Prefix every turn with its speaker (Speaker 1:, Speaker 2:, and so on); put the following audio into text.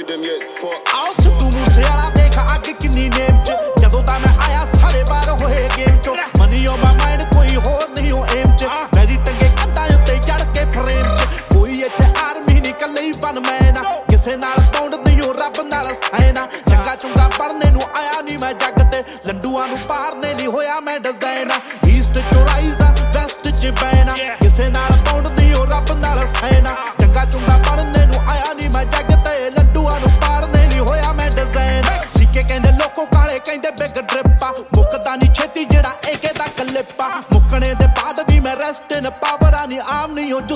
Speaker 1: them, yeah, it's fucked.
Speaker 2: आओ सिद्धू मूसेवाला देख अग किन्नी नेम च जदों दा मैं आया सारे बार होए गेम चो मनी ऑन माय माइंड कोई होर नहीं हो एम च मेरी टंगे कंधां उत्ते चढ़ के फ्रेम च कोई इत्थे आर्मी नहीं कल्ले ही बन मैना किसे नाल पौंड नहीं हो रब नाल साइना चंगा चुंगा पढ़ने नूं आया नहीं मैं जग ते लंडूआं नूं पारने लई होया मैं डिजाइन ईस्ट चो राइज वेस्ट च बैना किसे नाल पौंड नहीं हो रब नाल साइना चंगा चुंगा पढ़ने नूं आया नहीं मैं जग ते लंडूआं नूं पारने लई होया मैं डिजाइन सिक्के कहंदे लोको काले कहंदे बिग ड्रिपा मुकदा नहीं छेती जेड़ा एके दा क्लिपा मुकने दे बाद भी मैं रेस्ट इन पावर आनी आम नहीं हो